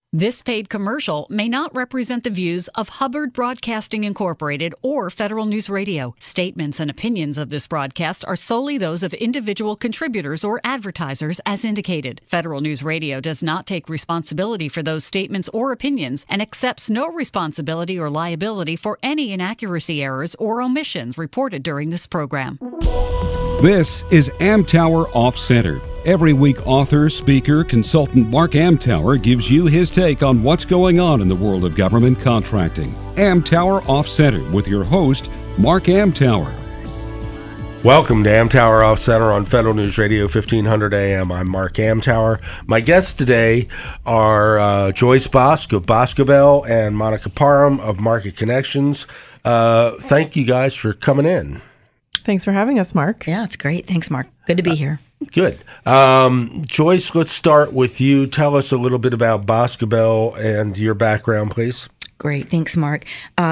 This paid commercial may not represent the views of Hubbard Broadcasting Incorporated or Federal News Radio. Statements and opinions of this broadcast are solely those of individual contributors or advertisers as indicated. Federal News Radio does not take responsibility for those statements or opinions and accepts no responsibility or liability for any inaccuracy, errors, or omissions reported during this program. This is Amtower Off-Center. Every week, author, speaker, consultant Mark Amtower gives you his take on what's going on in the world of government contracting. Amtower Off-Center with your host, Mark Amtower. Welcome to Amtower Off-Center on Federal News Radio 1500 AM. I'm Mark Amtower. My guests today are Joyce Bosk of Boscobel and Monica Parham of Market Connections. Thank you guys for coming in. Thanks for having us, Mark. Yeah, it's great. Thanks, Mark. Good to be here. Good. Joyce, let's start with you. Tell us a little bit about Boscobel and your background, please. Great. Thanks, Mark.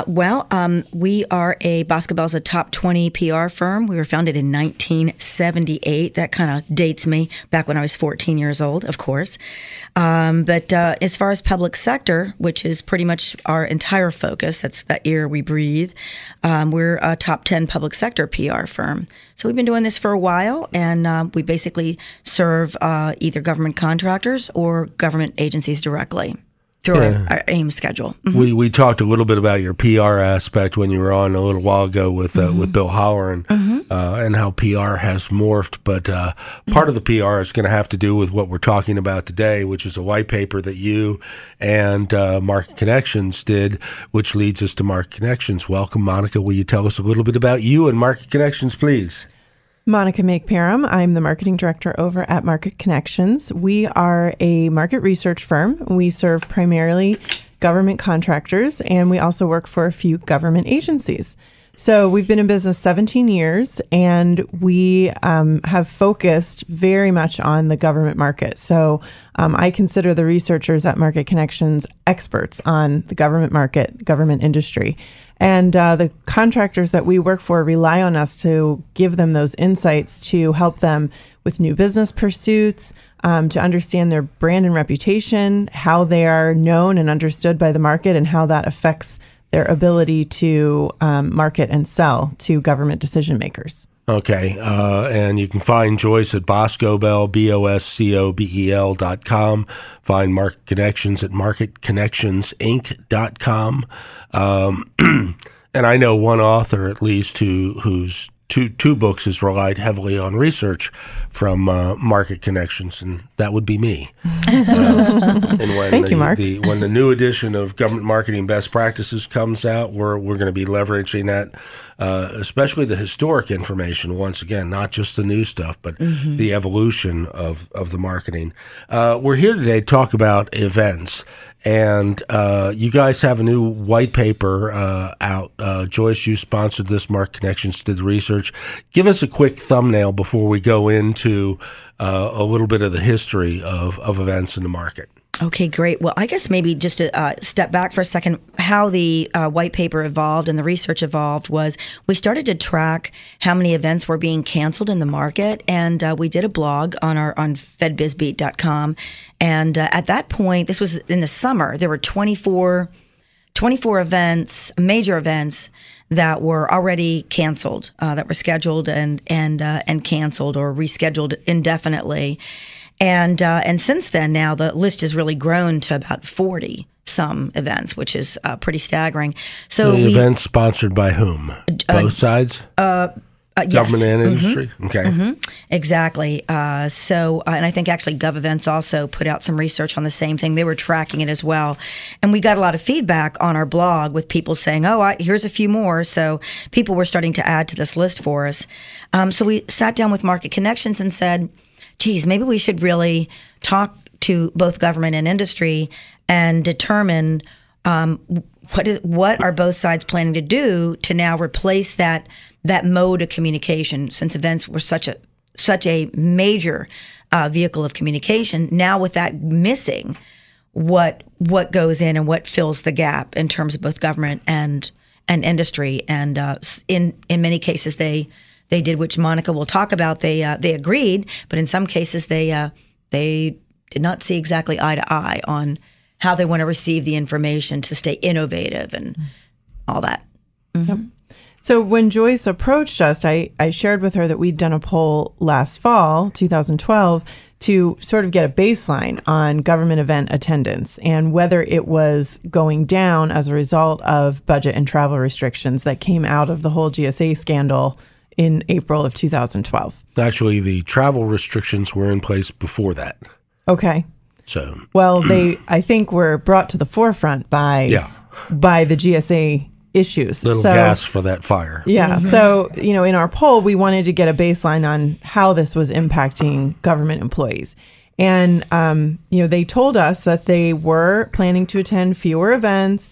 We are Boscobel's a top 20 PR firm. We were founded in 1978. That kind of dates me back when I was 14 years old, of course. But as far as public sector, which is pretty much our entire focus, that's the air we breathe, we're a top 10 public sector PR firm. So we've been doing this for a while, and we basically serve either government contractors or government agencies directly through our AIM schedule. Mm-hmm. We talked a little bit about your PR aspect when you were on a little while ago with Bill Halloran, and how PR has morphed. But part of the PR is going to have to do with what we're talking about today, which is a white paper that you and Market Connections did, which leads us to Market Connections. Welcome, Monica. Will you tell us a little bit about you and Market Connections, please? Monica Parham. I'm the marketing director over at Market Connections. We are a market research firm. We serve primarily government contractors, and we also work for a few government agencies. So we've been in business 17 years, and we have focused very much on the government market. So I consider the researchers at Market Connections experts on the government market, government industry. And the contractors that we work for rely on us to give them those insights to help them with new business pursuits, to understand their brand and reputation, how they are known and understood by the market, and how that affects their ability to market and sell to government decision makers. Okay, and you can find Joyce at Boscobel, BOSCOBEL.com. Find Market Connections at MarketConnectionsInc.com. And I know one author, at least, whose two books has relied heavily on research from Market Connections, and that would be me. And when Thank you, Mark. When the new edition of Government Marketing Best Practices comes out, we're going to be leveraging that, especially the historic information, once again, not just the new stuff, but the evolution of the marketing. We're here today to talk about events. And you guys have a new white paper out. Joyce, you sponsored this. Market Connections did the research. Give us a quick thumbnail before we go into a little bit of the history of events in the market. Okay, great. Well, I guess maybe just to step back for a second, how the white paper evolved and the research evolved was we started to track how many events were being canceled in the market, and we did a blog on fedbizbeat.com. And at that point, this was in the summer, there were 24 events, major events that were already canceled, that were scheduled and canceled or rescheduled indefinitely. And since then, now the list has really grown to about 40 some events, which is pretty staggering. So events sponsored by whom? Both sides? Government and industry? Okay. Exactly. And I think actually GovEvents also put out some research on the same thing. They were tracking it as well. And we got a lot of feedback on our blog with people saying, here's a few more. So people were starting to add to this list for us. So we sat down with Market Connections and said, geez, maybe we should really talk to both government and industry and determine what are both sides planning to do to now replace that mode of communication, since events were such a major vehicle of communication. Now with that missing, what goes in and what fills the gap in terms of both government and industry, and in many cases they did, which Monica will talk about. They agreed, but in some cases they did not see exactly eye to eye on how they want to receive the information to stay innovative and all that. Yep. So when Joyce approached us, I shared with her that we'd done a poll last fall, 2012, to sort of get a baseline on government event attendance and whether it was going down as a result of budget and travel restrictions that came out of the whole GSA scandal in April of 2012. Actually, the travel restrictions were in place before that. Okay. So, well, they, I think, were brought to the forefront by the GSA issues. Little gas for that fire. Yeah. So, in our poll, we wanted to get a baseline on how this was impacting government employees. And, they told us that they were planning to attend fewer events.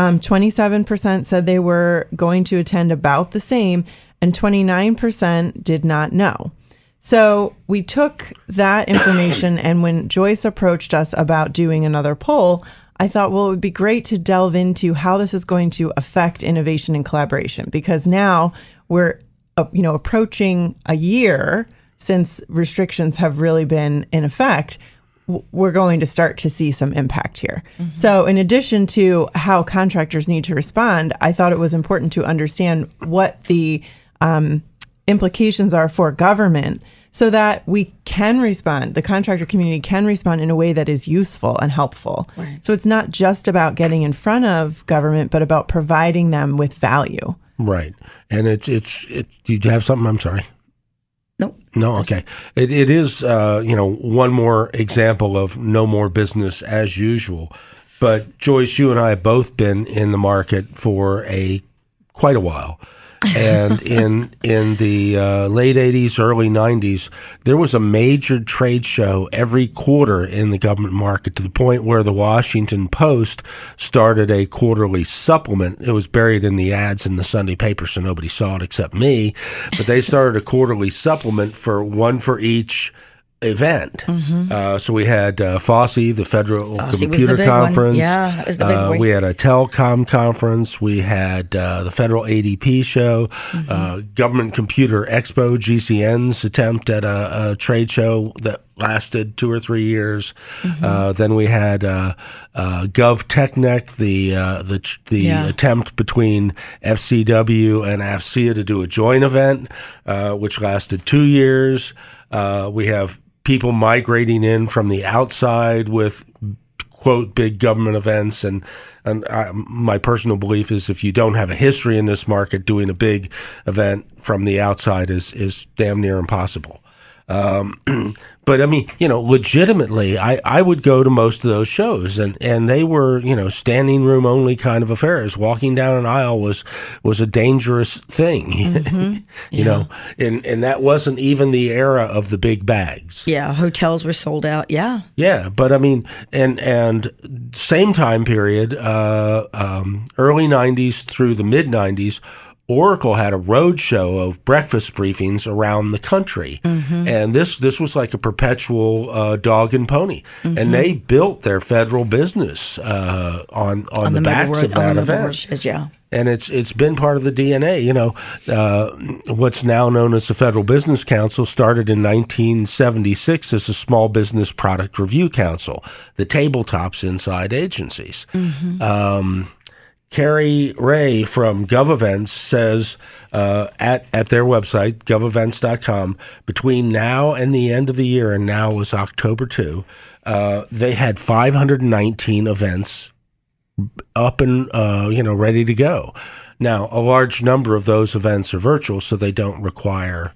27% said they were going to attend about the same, and 29% did not know. So we took that information, and when Joyce approached us about doing another poll, I thought, well, it would be great to delve into how this is going to affect innovation and collaboration, because now we're, approaching a year since restrictions have really been in effect. We're going to start to see some impact here. Mm-hmm. So in addition to how contractors need to respond, I thought it was important to understand what the implications are for government, so that we can respond, the contractor community can respond in a way that is useful and helpful. Right. So it's not just about getting in front of government, but about providing them with value. Right. And it's do you have something? I'm sorry. Nope. No, okay. It is, one more example of no more business as usual. But Joyce, you and I have both been in the market for quite a while. And in the late 80s, early 90s, there was a major trade show every quarter in the government market, to the point where the Washington Post started a quarterly supplement. It was buried in the ads in the Sunday paper, so nobody saw it except me. But they started a quarterly supplement for one for each event. Mm-hmm. So we had FOSSI, the Federal Computer Conference. Yeah, that was the big one. We had a telecom conference. We had the Federal ADP show, Government Computer Expo, GCN's attempt at a trade show that lasted 2 or 3 years. Mm-hmm. Then we had GovTechNet, the attempt between FCW and AFCEA to do a joint event, which lasted 2 years. We have people migrating in from the outside with, quote, big government events. And my personal belief is, if you don't have a history in this market, doing a big event from the outside is damn near impossible. But I mean, legitimately, I would go to most of those shows, and they were, standing room only kind of affairs. Walking down an aisle was a dangerous thing, mm-hmm. And that wasn't even the era of the big bags. Yeah, hotels were sold out. Yeah. Yeah, but I mean, and same time period, early 90s through the mid 90s. Oracle had a road show of breakfast briefings around the country, mm-hmm. and this was like a perpetual dog and pony, mm-hmm. and they built their federal business on the backs of that event. Yeah. And it's been part of the DNA. What's now known as the Federal Business Council started in 1976 as a Small Business Product Review Council, the tabletops inside agencies. Mm-hmm. Carrie Ray from GovEvents says at their website, govevents.com, between now and the end of the year, and now was October 2, they had 519 events up and ready to go. Now, a large number of those events are virtual, so they don't require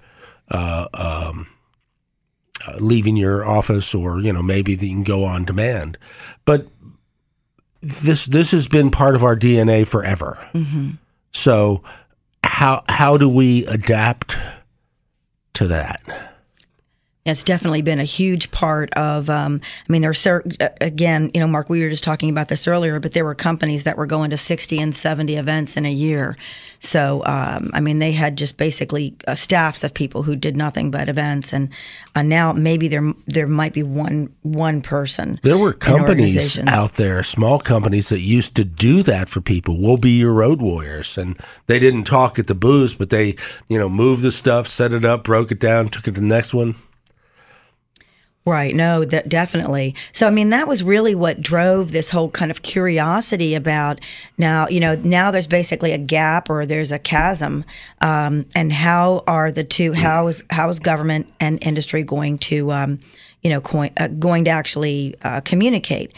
leaving your office, or maybe you can go on demand. But this has been part of our DNA forever. Mm-hmm. So how do we adapt to that? It's definitely been a huge part of, there's again, Mark, we were just talking about this earlier, but there were companies that were going to 60 and 70 events in a year. So, they had just basically staffs of people who did nothing but events. And now maybe there might be one person. There were companies out there, small companies, that used to do that for people. We'll be your road warriors. And they didn't talk at the booths, but they, moved the stuff, set it up, broke it down, took it to the next one. Right. No, definitely. So, I mean, that was really what drove this whole kind of curiosity about now, now there's basically a gap or there's a chasm. And how are the two, how is government and industry going to, going to actually communicate?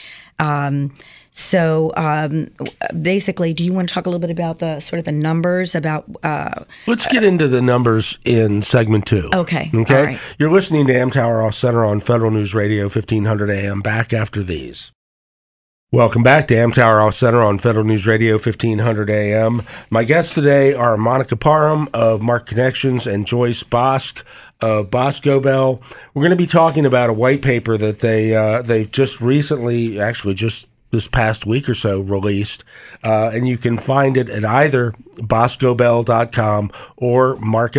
So basically, do you want to talk a little bit about the sort of the numbers about? Let's get into the numbers in segment 2. Okay. Okay. All right. You're listening to Amtower Off Center on Federal News Radio 1500 AM. Back after these. Welcome back to Amtower Off Center on Federal News Radio 1500 AM. My guests today are Monica Parham of Market Connections and Joyce Bosk of Bosco Bell. We're going to be talking about a white paper that they've just recently, actually just this past week or so, released, and you can find it at either boscobell.com or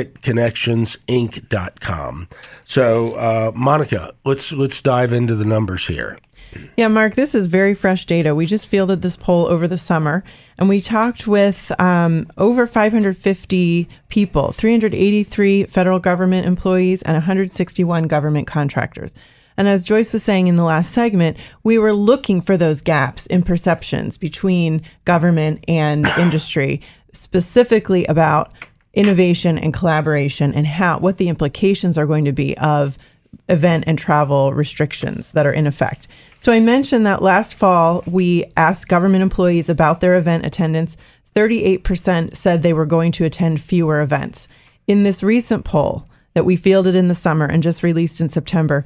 marketconnectionsinc.com. So, Monica, let's dive into the numbers here. Yeah, Mark, this is very fresh data. We just fielded this poll over the summer, and we talked with over 550 people, 383 federal government employees, and 161 government contractors. And as Joyce was saying in the last segment, we were looking for those gaps in perceptions between government and industry, specifically about innovation and collaboration and what the implications are going to be of event and travel restrictions that are in effect. So I mentioned that last fall, we asked government employees about their event attendance. 38% said they were going to attend fewer events. In this recent poll that we fielded in the summer and just released in September,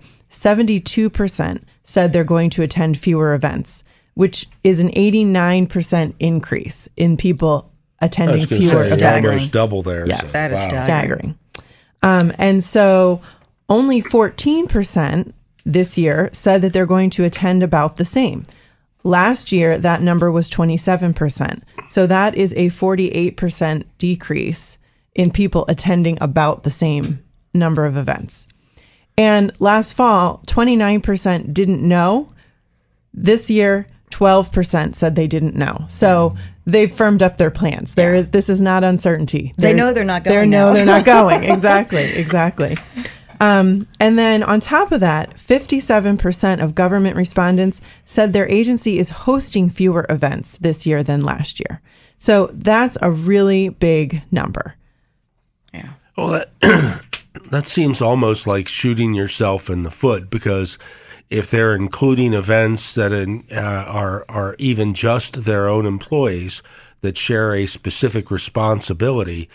72% said they're going to attend fewer events, which is an 89% increase in people attending fewer events. Almost double there. Yes, that is staggering. And so only 14% this year said that they're going to attend about the same. Last year, that number was 27%. So that is a 48% decrease in people attending about the same number of events. And last fall, 29% didn't know. This year, 12% said they didn't know. So they've firmed up their plans. This is not uncertainty. They know they're not going. They're not going. Exactly. And then on top of that, 57% of government respondents said their agency is hosting fewer events this year than last year. So that's a really big number. Yeah. Well, that seems almost like shooting yourself in the foot, because if they're including events that are even just their own employees that share a specific responsibility,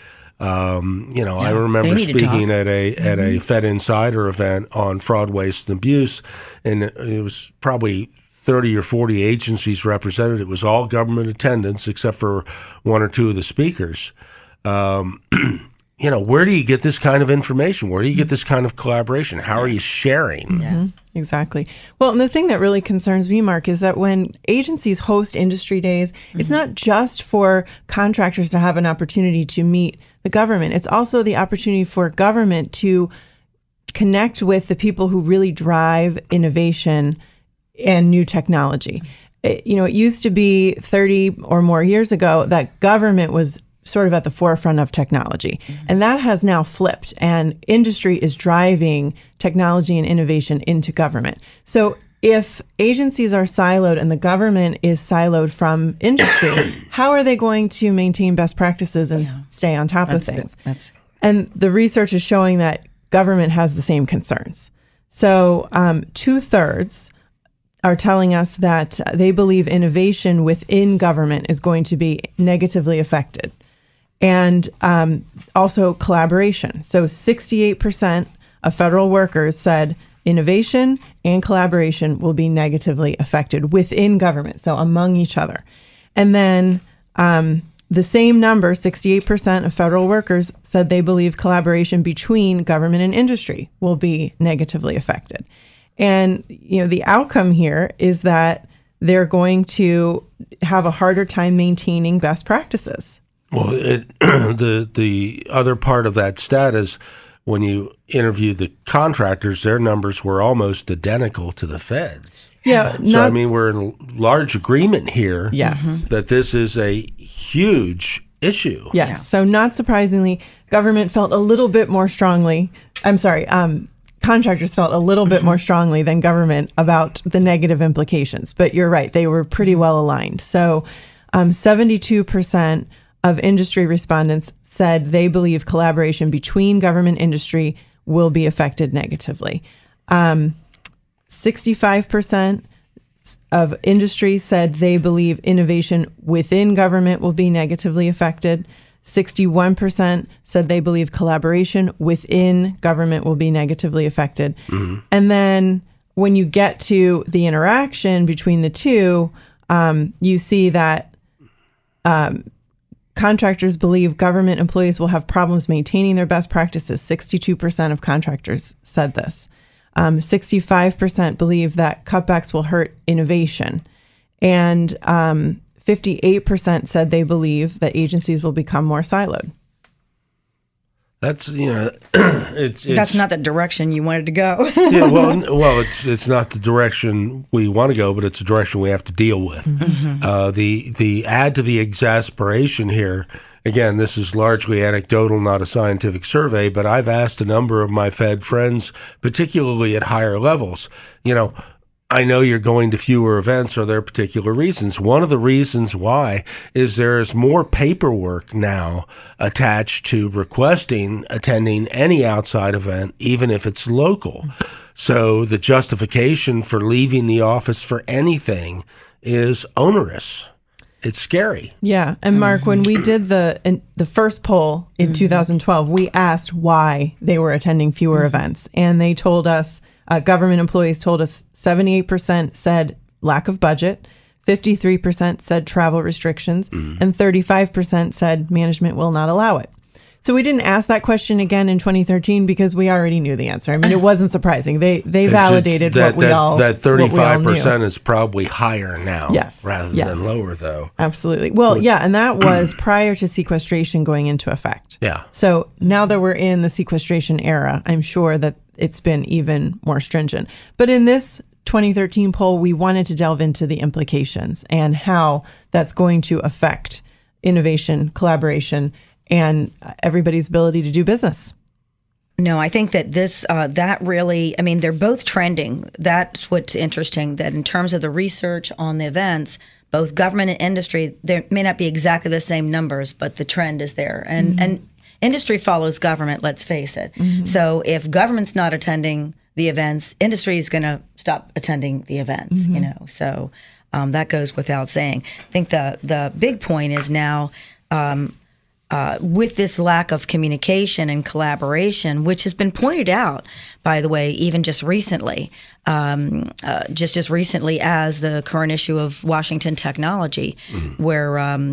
I remember speaking at a Fed Insider event on fraud, waste, and abuse, and it was probably 30 or 40 agencies represented. It was all government attendance except for one or two of the speakers. Where do you get this kind of information? Where do you get this kind of collaboration? How are you sharing? Yeah. Exactly. Well, and the thing that really concerns me, Mark, is that when agencies host industry days, it's not just for contractors to have an opportunity to meet the government. It's also the opportunity for government to connect with the people who really drive innovation and new technology. It used to be 30 or more years ago that government was sort of at the forefront of technology. And that has now flipped, and industry is driving technology and innovation into government. So if agencies are siloed and the government is siloed from industry, how are they going to maintain best practices and stay on top of things? And the research is showing that government has the same concerns. So 2/3 are telling us that they believe innovation within government is going to be negatively affected. And also collaboration. So 68% of federal workers said innovation and collaboration will be negatively affected within government, so among each other. And then the same number, 68% of federal workers said they believe collaboration between government and industry will be negatively affected. And the outcome here is that they're going to have a harder time maintaining best practices. Well, the other part of that stat is when you interview the contractors, their numbers were almost identical to the Fed's. Yeah. So, we're in large agreement here Yes. that this is a huge issue. Yes. Yeah. So not surprisingly, government felt a little bit more strongly. contractors felt a little bit more strongly than government about the negative implications. But you're right, they were pretty well aligned. So 72% of industry respondents said they believe collaboration between government and industry will be affected negatively. 65% of industry said they believe innovation within government will be negatively affected. 61% said they believe collaboration within government will be negatively affected. Mm-hmm. And then when you get to the interaction between the two, you see that contractors believe government employees will have problems maintaining their best practices. 62% of contractors said this. 65% believe that cutbacks will hurt innovation. And 58% said they believe that agencies will become more siloed. That's, it's that's not the direction you wanted to go. Yeah, well, it's not the direction we want to go, but it's the direction we have to deal with. Mm-hmm. The add to the exasperation here. Again, this is largely anecdotal, not a scientific survey, but I've asked a number of my Fed friends, particularly at higher levels, I know you're going to fewer events. Are there particular reasons? One of the reasons why is there is more paperwork now attached to requesting attending any outside event, even if it's local. So the justification for leaving the office for anything is onerous. It's scary. Yeah. And Mark, when we did the first poll in 2012, we asked why they were attending fewer events. And they told us, government employees told us 78% said lack of budget, 53% said travel restrictions, and 35% said management will not allow it. So we didn't ask that question again in 2013 because we already knew the answer. I mean, it wasn't surprising. They validated what we all knew. That 35% is probably higher now rather than lower, though. Absolutely. Well, yeah, and that was prior to sequestration going into effect. Yeah. So now that we're in the sequestration era, I'm sure that it's been even more stringent. But in this 2013 poll, we wanted to delve into the implications and how that's going to affect innovation, collaboration, and everybody's ability to do business. No, I think that that really, they're both trending. That's what's interesting, that in terms of the research on the events, both government and industry, there may not be exactly the same numbers, but the trend is there. And industry follows government, let's face it. Mm-hmm. So if government's not attending the events, industry is going to stop attending the events, So that goes without saying. I think the big point is now, with this lack of communication and collaboration, which has been pointed out, by the way, even just recently, just as recently as the current issue of Washington Technology, where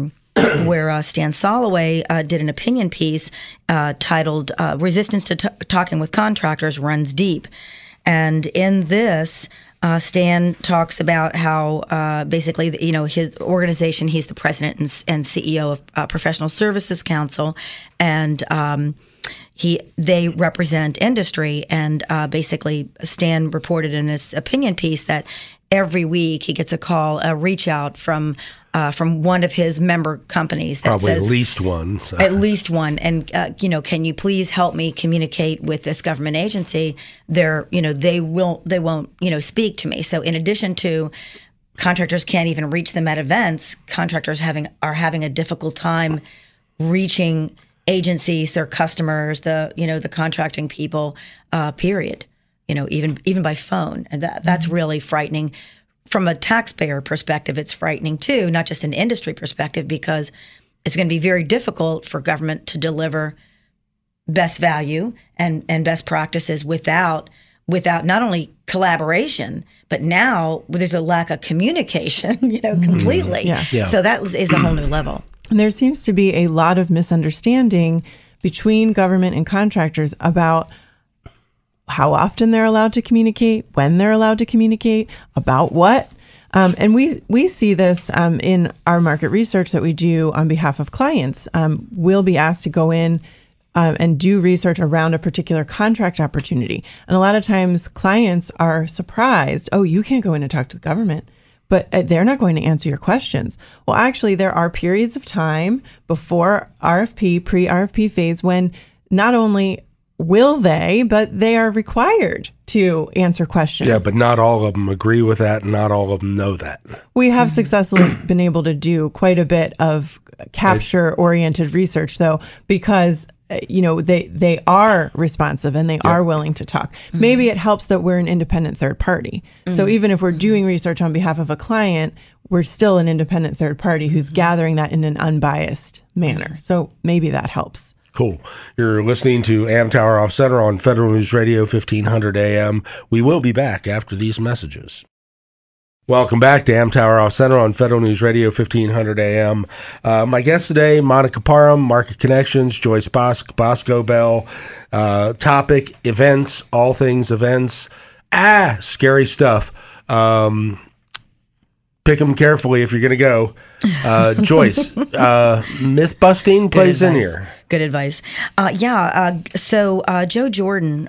Stan Soloway did an opinion piece titled "Resistance to Talking with Contractors Runs Deep," and in this, Stan talks about how basically, his organization, he's the president and CEO of Professional Services Council, and they represent industry. And basically, Stan reported in this opinion piece that every week he gets a reach out from one of his member companies that probably says at least one. So. At least one, and can you please help me communicate with this government agency? They won't speak to me. So in addition to contractors can't even reach them at events, contractors are having a difficult time reaching agencies, their customers, the contracting people. Period. Even by phone, and that's really frightening. From a taxpayer perspective, it's frightening too, not just an industry perspective, because it's going to be very difficult for government to deliver best value and best practices without not only collaboration, but now there's a lack of communication, completely. Yeah. So that is a whole new level. And there seems to be a lot of misunderstanding between government and contractors about how often they're allowed to communicate, when they're allowed to communicate, about what. And we see this in our market research that we do on behalf of clients. We'll be asked to go in and do research around a particular contract opportunity. And a lot of times clients are surprised, oh, you can't go in and talk to the government, but they're not going to answer your questions. Well, actually, there are periods of time before RFP, pre-RFP phase, when not only will they, but they are required to answer questions. Yeah, but not all of them agree with that, and not all of them know that. We have successfully been able to do quite a bit of capture-oriented research, though, because they are responsive and they are willing to talk. Maybe it helps that we're an independent third party. So even if we're doing research on behalf of a client, we're still an independent third party who's gathering that in an unbiased manner. So maybe that helps. Cool. You're listening to Amtower Off Center on Federal News Radio 1500 AM. We will be back after these messages. Welcome back to Amtower Off Center on Federal News Radio 1500 AM. My guest today, Monica Parham, Market Connections, Joyce Bosco Bell. Topic, events, all things events. Scary stuff. Pick them carefully if you're going to go. Joyce, myth busting plays in here. Good advice. So Joe Jordan,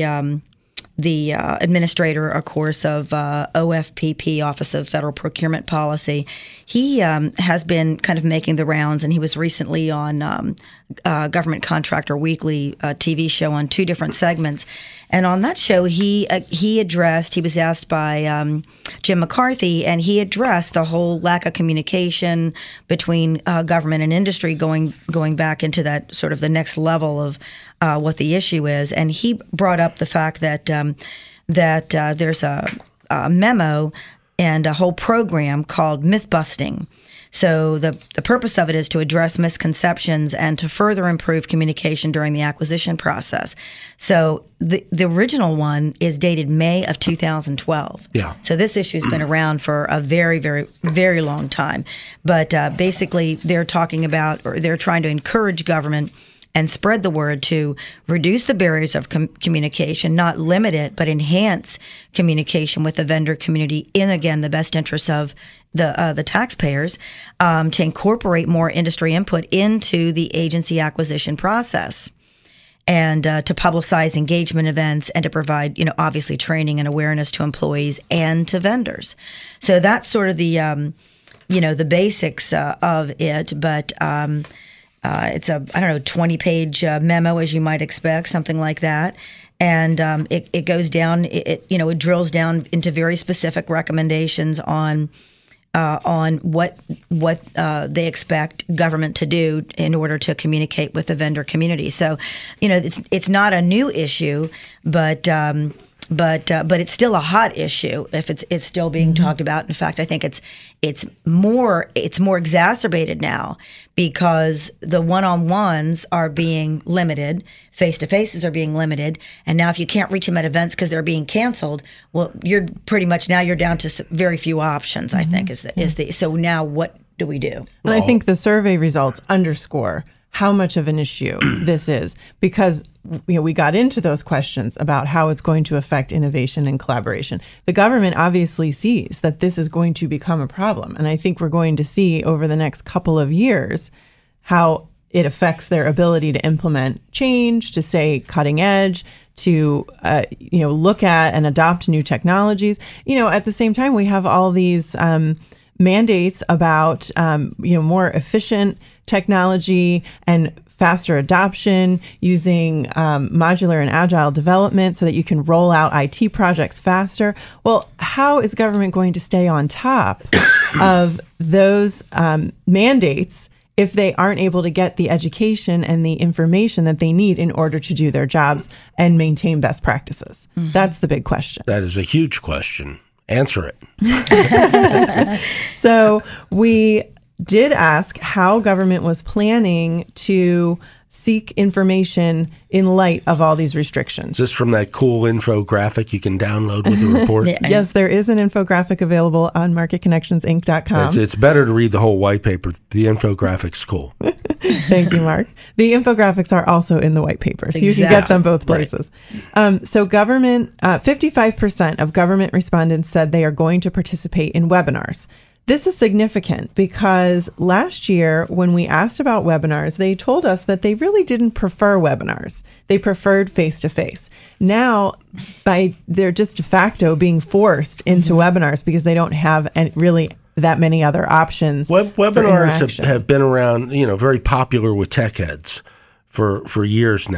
the administrator, of course, of OFPP, Office of Federal Procurement Policy, he has been kind of making the rounds, and he was recently on Government Contractor Weekly TV show on 2 different segments. And on that show, he was asked by Jim McCarthy, and he addressed the whole lack of communication between government and industry going back into that sort of the next level of what the issue is. And he brought up the fact that there's a memo and a whole program called Myth Busting. So the purpose of it is to address misconceptions and to further improve communication during the acquisition process. So the original one is dated May of 2012. Yeah. So this issue's been around for a very, very, very long time. But basically, they're talking about, or they're trying to encourage government and spread the word to reduce the barriers of communication, not limit it, but enhance communication with the vendor community in, again, the best interests of the taxpayers, to incorporate more industry input into the agency acquisition process, and to publicize engagement events and to provide, obviously training and awareness to employees and to vendors. So that's sort of the, the basics of it, but it's a 20-page memo, as you might expect, something like that. And it goes down, it drills down into very specific recommendations on what they expect government to do in order to communicate with the vendor community. So, it's not a new issue, but it's still a hot issue if it's still being talked about. In fact, I think it's more exacerbated now because the one-on-ones are being limited, face-to-faces are being limited, and now if you can't reach them at events because they're being canceled, well, you're pretty much now you're down to very few options. I think so now what do we do? And I think the survey results underscore how much of an issue this is, because we got into those questions about how it's going to affect innovation and collaboration. The government obviously sees that this is going to become a problem, and I think we're going to see over the next couple of years how it affects their ability to implement change, to stay cutting edge, to look at and adopt new technologies. At the same time, we have all these mandates about more efficient technology and faster adoption, using modular and agile development so that you can roll out IT projects faster. Well, how is government going to stay on top of those mandates if they aren't able to get the education and the information that they need in order to do their jobs and maintain best practices? Mm-hmm. That's the big question. That is a huge question. Answer it. So we did ask how government was planning to seek information in light of all these restrictions. Is this from that cool infographic you can download with the report? Yes, there is an infographic available on marketconnectionsinc.com. It's better to read the whole white paper. The infographic's cool. Thank you, Mark. The infographics are also in the white paper, so you can get them both places. Right. So government, 55% of government respondents said they are going to participate in webinars. This is significant because last year when we asked about webinars, they told us that they really didn't prefer webinars. They preferred face-to-face. Now, they're just de facto being forced into webinars because they don't have really that many other options. Webinars have been around, very popular with tech heads for years now.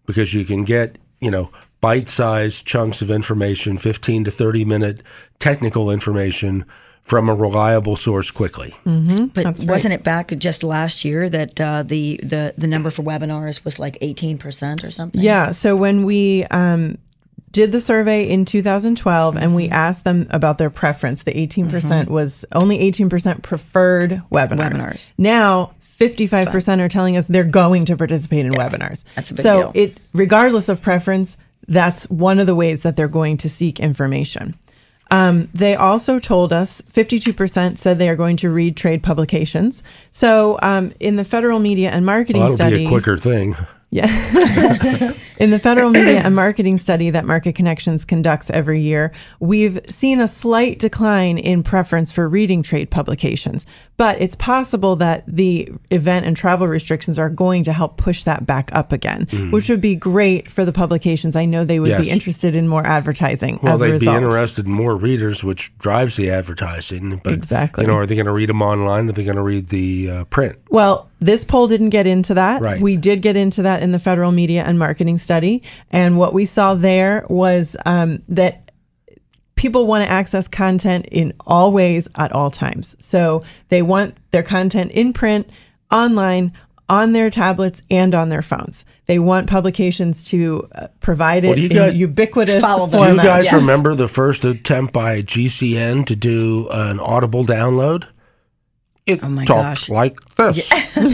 because you can get, bite-sized chunks of information, 15 to 30-minute technical information from a reliable source quickly. But wasn't it back just last year that the number for webinars was like 18% or something? Yeah. So when we did the survey in 2012 and we asked them about their preference, the 18% was only 18% preferred webinars. Now, 55% are telling us they're going to participate in webinars. That's a big deal. So regardless of preference, that's one of the ways that they're going to seek information. They also told us 52% said they are going to read trade publications. So in the Federal Media and Marketing that'll Study... be a quicker thing. Yeah. In the Federal Media and Marketing Study that Market Connections conducts every year, we've seen a slight decline in preference for reading trade publications. But it's possible that the event and travel restrictions are going to help push that back up again, which would be great for the publications. I know they would be interested in more advertising as a result. Well, they'd be interested in more readers, which drives the advertising. But, exactly. Are they going to read them online? Are they going to read the print? Well, this poll didn't get into that. Right. We did get into that in the Federal Media and Marketing Study. And what we saw there was that people want to access content in all ways at all times. So they want their content in print, online, on their tablets, and on their phones. They want publications to provide it in ubiquitous format. Do you guys remember the first attempt by GCN to do an Audible download? It talks like this.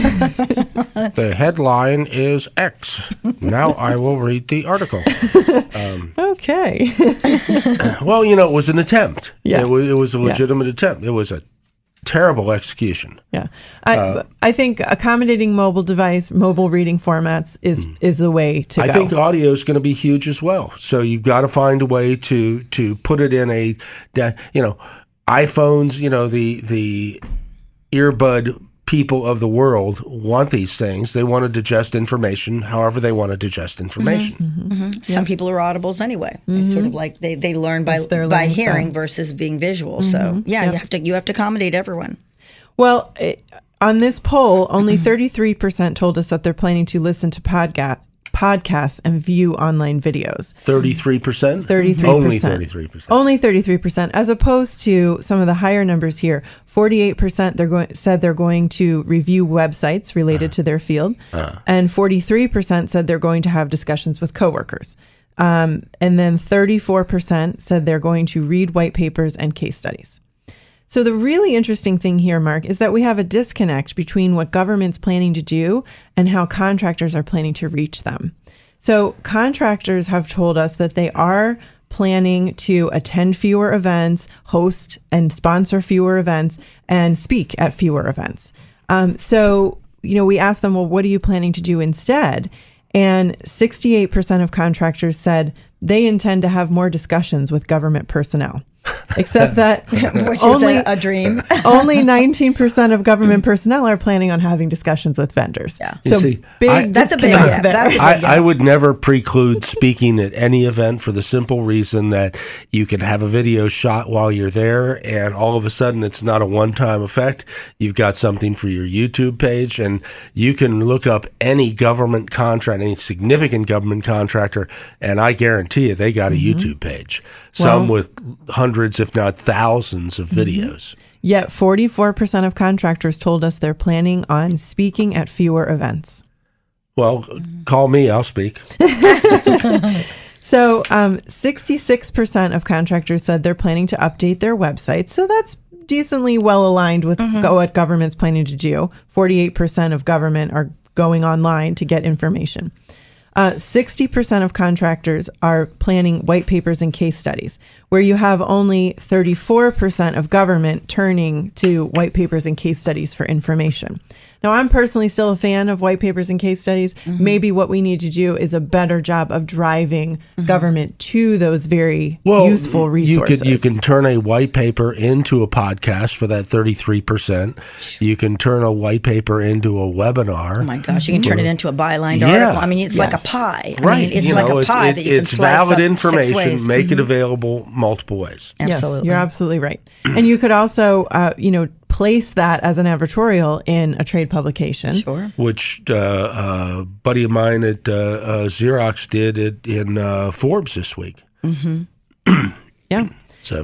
The headline is X. Now I will read the article. Okay. Well, it was an attempt. Yeah. It was a legitimate attempt. It was a terrible execution. Yeah. I think accommodating mobile reading formats is the way to go. I think audio is going to be huge as well. So you've got to find a way to put it in iPhones, the earbud people of the world want these things. They want to digest information however they want to digest information. Some people are audibles anyway. It's sort of like they learn by hearing versus being visual. So you have to accommodate everyone. Well, on this poll, only 33% told us that they're planning to listen to podcasts and view online videos. 33%? 33%. Only 33%. Only 33%, as opposed to some of the higher numbers here. 48% said they're going to review websites related to their field, and 43% said they're going to have discussions with coworkers. And then 34% said they're going to read white papers and case studies. So the really interesting thing here, Mark, is that we have a disconnect between what government's planning to do and how contractors are planning to reach them. So contractors have told us that they are planning to attend fewer events, host and sponsor fewer events, and speak at fewer events. So we asked them, well, what are you planning to do instead? And 68% of contractors said they intend to have more discussions with government personnel. Except that which is a dream. Only 19% of government personnel are planning on having discussions with vendors. Yeah. So that's a big gap. I would never preclude speaking at any event for the simple reason that you can have a video shot while you're there, and all of a sudden it's not a one-time effect. You've got something for your YouTube page, and you can look up any government contract, any significant government contractor, and I guarantee you they got a YouTube page. Some with hundreds, if not thousands, of videos. Yet 44% of contractors told us they're planning on speaking at fewer events. Well, call me, I'll speak. So 66% of contractors said they're planning to update their website. So that's decently well aligned with what government's planning to do. 48% of government are going online to get information. 60% of contractors are planning white papers and case studies, where you have only 34% of government turning to white papers and case studies for information. Now, I'm personally still a fan of white papers and case studies. Maybe what we need to do is a better job of driving government to those very useful resources. You can turn a white paper into a podcast for that 33%. You can turn a white paper into a webinar. Oh my gosh, you can turn it into a bylined article. I mean, it's like a pie. Right. It's like a pie that you can slice valid up information. 6 ways. Make it available multiple ways. Absolutely. Yes, you're absolutely right. And you could also, place that as an advertorial in a trade publication. Sure. Which a buddy of mine at Xerox did it in Forbes this week. Yeah. So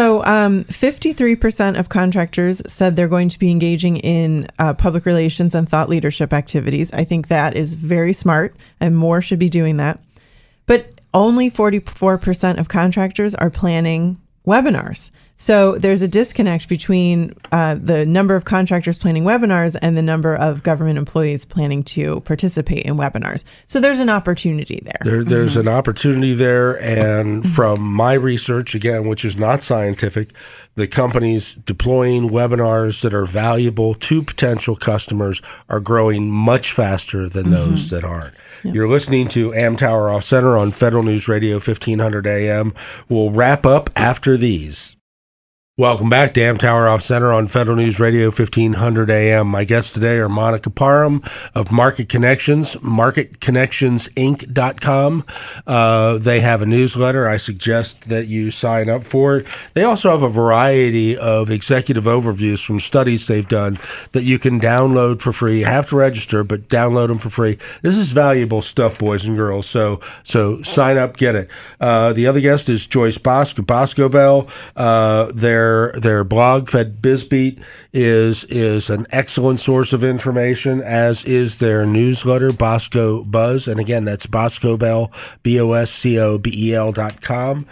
53% of contractors said they're going to be engaging in public relations and thought leadership activities. I think that is very smart, and more should be doing that. But only 44% of contractors are planning webinars. So there's a disconnect between the number of contractors planning webinars and the number of government employees planning to participate in webinars. So there's an opportunity there. There's an opportunity there. And from my research, again, which is not scientific, the companies deploying webinars that are valuable to potential customers are growing much faster than those that aren't. You're listening to Amtower Off Center on Federal News Radio 1500 AM. We'll wrap up after these. Welcome back to Amtower Off Center on Federal News Radio 1500 AM. My guests today are Monica Parham of Market Connections, marketconnectionsinc.com. They have a newsletter. I suggest that you sign up for it. They also have a variety of executive overviews from studies they've done that you can download for free. You have to register, but download them for free. This is valuable stuff, boys and girls, so sign up, get it. The other guest is Joyce Bosco Bell. Their blog, Fed BizBeat, is an excellent source of information, as is their newsletter, Bosco Buzz. And again, that's Bosco Bell, BOSCOBEL.com.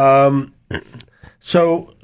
So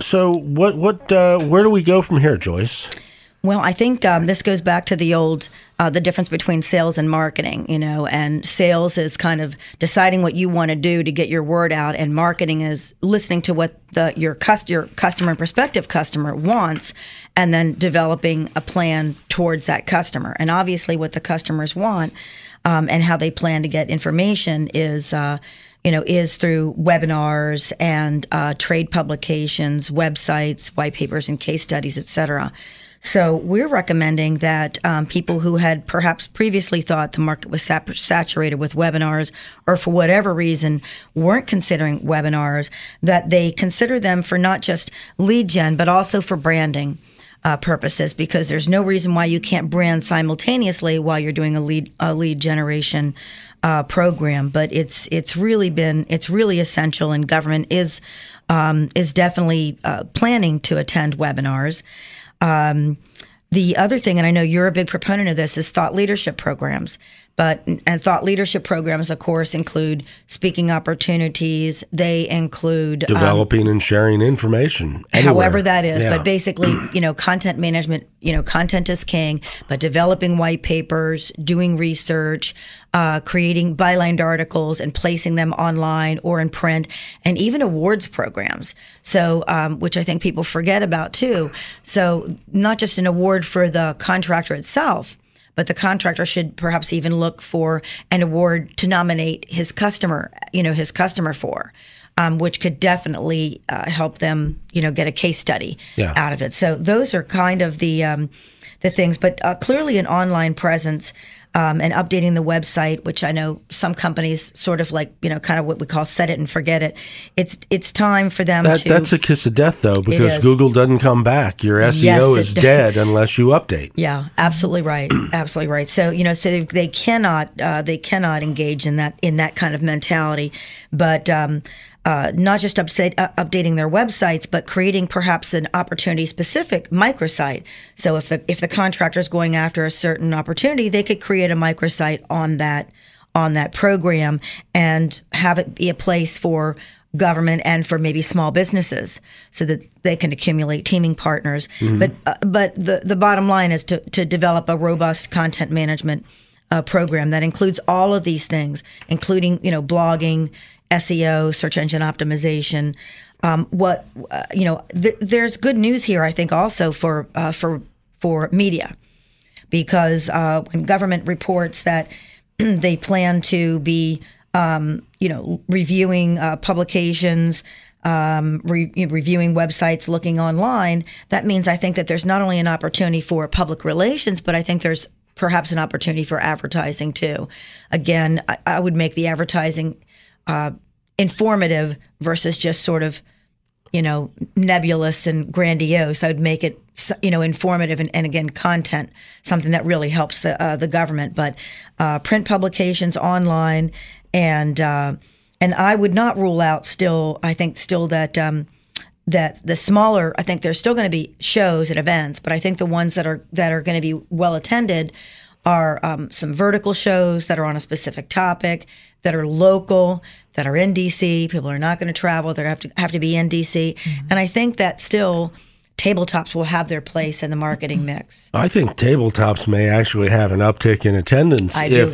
where do we go from here, Joyce? Well, I think this goes back to the old, the difference between sales and marketing, and sales is kind of deciding what you want to do to get your word out, and marketing is listening to what your customer and prospective customer wants, and then developing a plan towards that customer. And obviously what the customers want and how they plan to get information is through webinars and trade publications, websites, white papers, and case studies, et cetera. So we're recommending that people who had perhaps previously thought the market was saturated with webinars, or for whatever reason weren't considering webinars, that they consider them for not just lead gen, but also for branding purposes, because there's no reason why you can't brand simultaneously while you're doing a lead generation program. But it's really essential, and government is definitely planning to attend webinars. The other thing, and I know you're a big proponent of this, is thought leadership programs. And thought leadership programs, of course, include speaking opportunities. They include developing and sharing information anywhere. However that is. Yeah. But basically, content management, content is king, but developing white papers, doing research, creating bylined articles and placing them online or in print, and even awards programs. So, which I think people forget about too. So not just an award for the contractor itself, but the contractor should perhaps even look for an award to nominate his customer for, which could definitely help them, get a case study out of it. So those are kind of the things. But clearly an online presence and updating the website, which I know some companies sort of like, kind of what we call set it and forget it. It's time for them to... That's a kiss of death, though, because Google doesn't come back. Your SEO is dead unless you update. Yeah, absolutely right. Absolutely right. So, so they cannot engage in that kind of mentality, but not just updating their websites, but creating perhaps an opportunity-specific microsite. So if the contractor is going after a certain opportunity, they could create a microsite on that program and have it be a place for government and for maybe small businesses, so that they can accumulate teaming partners. Mm-hmm. But the bottom line is to develop a robust content management program that includes all of these things, including blogging, SEO, search engine optimization. There's good news here, I think, also for media, because when government reports that they plan to be, reviewing publications, reviewing websites, looking online, that means I think that there's not only an opportunity for public relations, but I think there's perhaps an opportunity for advertising too. Again, I would make the advertising informative versus just sort of nebulous and grandiose. I would make it, informative and again, content, something that really helps the government. But print publications, online, and I would not rule out still. I think still that that the smaller. I think there's still going to be shows and events, but I think the ones that are going to be well attended are some vertical shows that are on a specific topic, that are local, that are in DC. People are not going to travel; they have to be in DC, and I think that still tabletops will have their place in the marketing mix. I think tabletops may actually have an uptick in attendance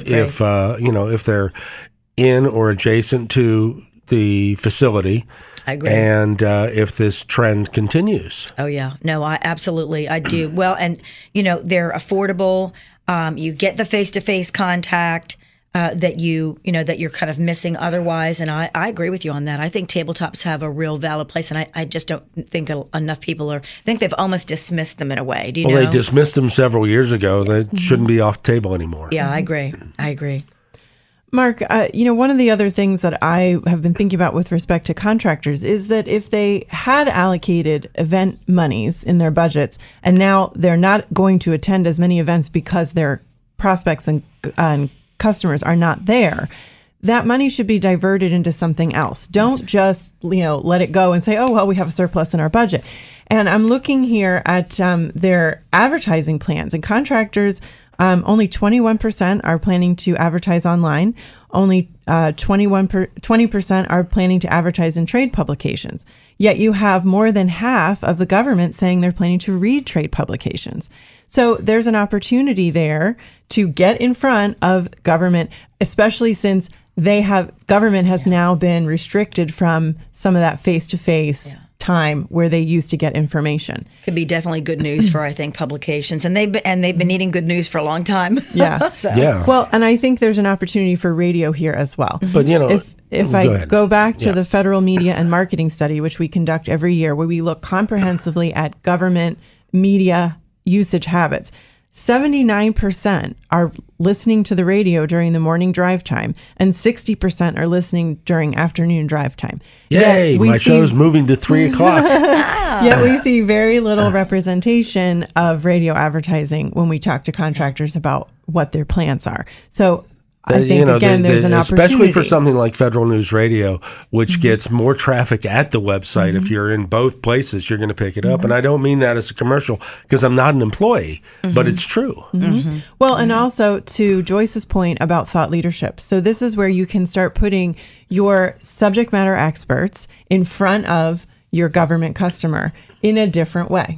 if they're in or adjacent to the facility. I agree. And if this trend continues. Oh yeah, no, I do. Well, and they're affordable. You get the face-to-face contact that you're kind of missing otherwise. And I agree with you on that. I think tabletops have a real valid place, and I just don't think enough people I think they've almost dismissed them in a way. Do you know? Well, they dismissed them several years ago. They shouldn't be off the table anymore. Yeah, I agree. Mark, one of the other things that I have been thinking about with respect to contractors is that if they had allocated event monies in their budgets and now they're not going to attend as many events because their prospects and customers are not there, that money should be diverted into something else. Don't just, let it go and say, oh, well, we have a surplus in our budget. And I'm looking here at their advertising plans, and contractors, only 21% are planning to advertise online. Only 20% are planning to advertise in trade publications. Yet you have more than half of the government saying they're planning to read trade publications. So there's an opportunity there to get in front of government, especially since government has now been restricted from some of that face-to-face time where they used to get information. Could be definitely good news for, I think, publications, and they've been needing good news for a long time. Yeah. Yeah. Well, and I think there's an opportunity for radio here as well. But if I go back to the Federal Media and Marketing Study, which we conduct every year, where we look comprehensively at government media usage habits, 79% are listening to the radio during the morning drive time, and 60% are listening during afternoon drive time. Yay, my show's moving to 3 o'clock. Yet we see very little representation of radio advertising when we talk to contractors about what their plans are. So I think, there's an opportunity. Especially for something like Federal News Radio, which gets more traffic at the website. If you're in both places, you're going to pick it up. And I don't mean that as a commercial, because I'm not an employee, but it's true. Well, and also to Joyce's point about thought leadership. So this is where you can start putting your subject matter experts in front of your government customer in a different way.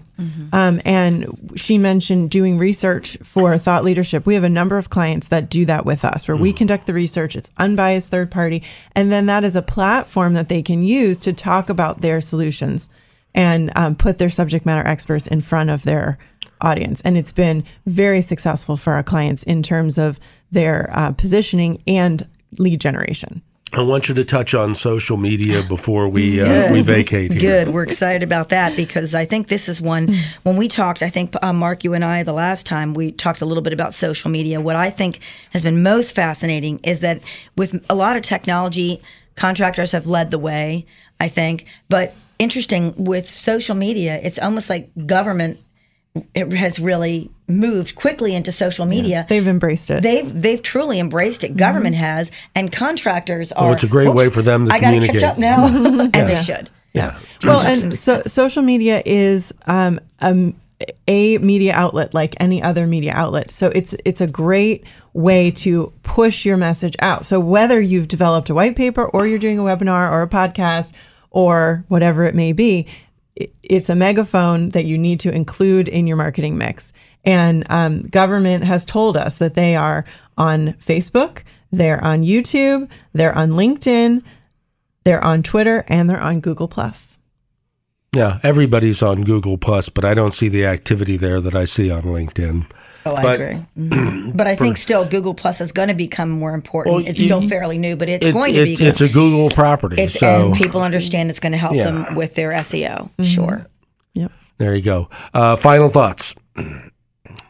And she mentioned doing research for thought leadership. We have a number of clients that do that with us, where we conduct the research. It's unbiased third party. And then that is a platform that they can use to talk about their solutions and put their subject matter experts in front of their audience. And it's been very successful for our clients in terms of their positioning and lead generation. I want you to touch on social media before we vacate here. Good. We're excited about that, because I think this is one, when we talked, I think, Mark, you and I, the last time, we talked a little bit about social media. What I think has been most fascinating is that with a lot of technology, contractors have led the way, I think. But interesting, with social media, it's almost like government has really moved quickly into social media. Yeah, they've embraced it. They've truly embraced it. Government has, and contractors are. Oh, it's a great way for them to communicate. I got to catch up now, and they should. Yeah. Well, and so social media is a media outlet like any other media outlet. So it's a great way to push your message out. So whether you've developed a white paper or you're doing a webinar or a podcast or whatever it may be, it's a megaphone that you need to include in your marketing mix. And government has told us that they are on Facebook, they're on YouTube, they're on LinkedIn, they're on Twitter, and they're on Google+. Yeah, everybody's on Google+, but I don't see the activity there that I see on LinkedIn. Oh, I agree. But I think still Google Plus is going to become more important. Well, it's still fairly new, but it's going to be. It's a Google property. And people understand it's going to help them with their SEO. Sure. Yep. There you go. Final thoughts.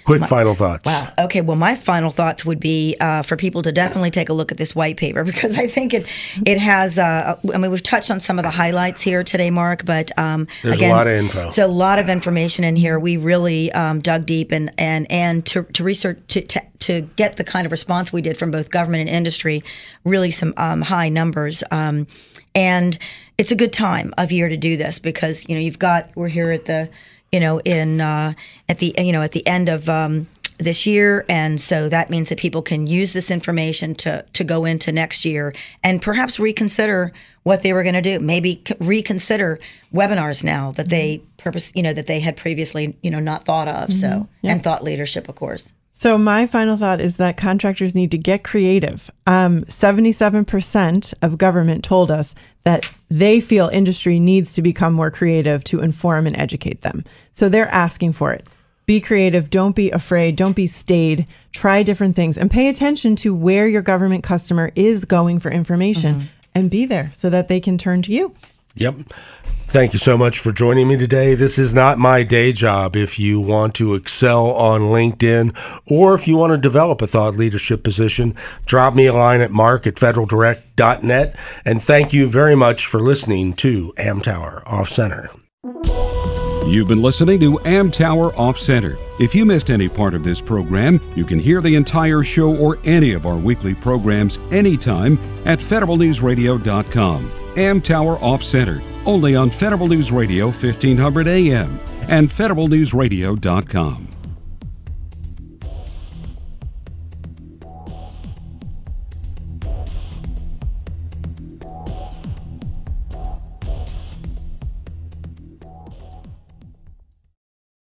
Quick final thoughts. Wow. Okay. Well, my final thoughts would be for people to definitely take a look at this white paper, because I think it has. I mean, we've touched on some of the highlights here today, Mark, but there's again, a lot of info. So a lot of information in here. We really dug deep and to research to get the kind of response we did from both government and industry. Really, some high numbers. And it's a good time of year to do this, because we're here at the at the end of this year, and so that means that people can use this information to go into next year and perhaps reconsider what they were going to do. Maybe reconsider webinars now that they that they had previously not thought of. So and thought leadership, of course. So my final thought is that contractors need to get creative. 77% of government told us that they feel industry needs to become more creative to inform and educate them. So they're asking for it. Be creative. Don't be afraid. Don't be staid. Try different things and pay attention to where your government customer is going for information and be there so that they can turn to you. Yep. Thank you so much for joining me today. This is not my day job. If you want to excel on LinkedIn, or if you want to develop a thought leadership position, drop me a line at mark@federaldirect.net. And thank you very much for listening to Amtower Off Center. You've been listening to Amtower Off Center. If you missed any part of this program, you can hear the entire show or any of our weekly programs anytime at federalnewsradio.com. Amtower Off Center, only on Federal News Radio 1500 AM and federalnewsradio.com.